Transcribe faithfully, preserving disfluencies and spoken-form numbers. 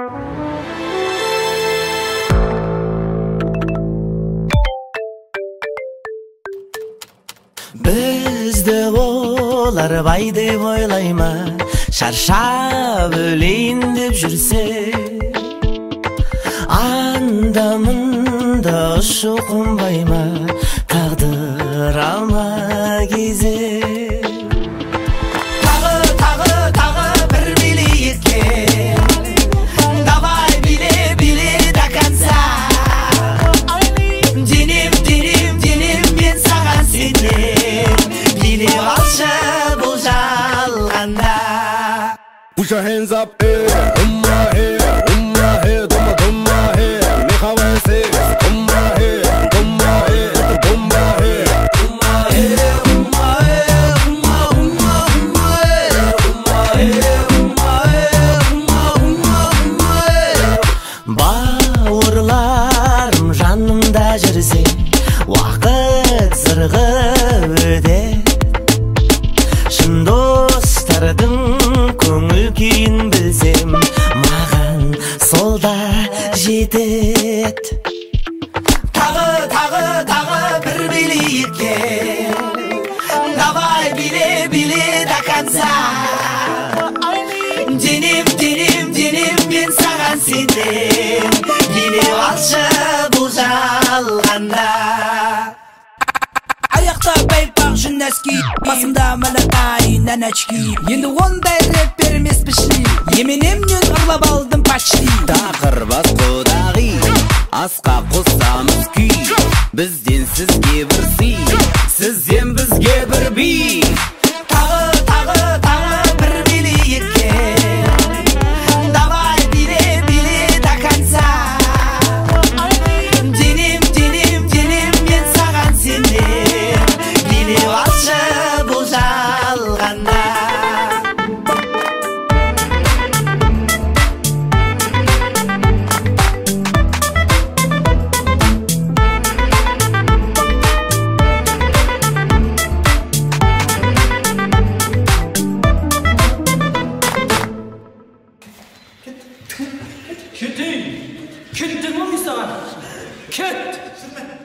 Bizde olar bay deb oylayma, şarşab öleyin deb жүрсе, анда мында ұшы қонбайма, тағдыр алма кезек. Тағы, тағы, тағы бір билейікке, давай биле, биле до конца. Денем, денем, денем, мен саған сенем, биле алшы бұл жалғанда. Put your hands up, hey, on my head, on my head, on my, on my head. Make how I say, on my head, on my head, on my head, on my head, on my head, on my, on my, on my head, on my head, on my head, on my, on my, on my head. Бауырларым жанымда жүрсе, уақыт зырғы өте. Шын достардың көңіл күйін білсем, маған сол да жетет. Тағы, тағы, тағы бір билейікке, давай биле, биле до конца. Денем, денем, денем, мен саған сенем, биле алшы бұл жалғанда. Аяқта бәйпақ жүн нәски, басымда мәләтай нән очки. Енді ондай рэпер емес пішли, еменемнен ұрлап алдым почти. Тақыр бас құдағи, асқа қосамыз күй. Бізден сізге бір сый, сізден бізге бір би. Тағы, тағы, тағы бір билейікке, давай биле, биле до конца. Денем, денем, денем, мен саған сенем, биле алшы бұл жалғанда. Кетейін, кеттің ма мен саған? Кет!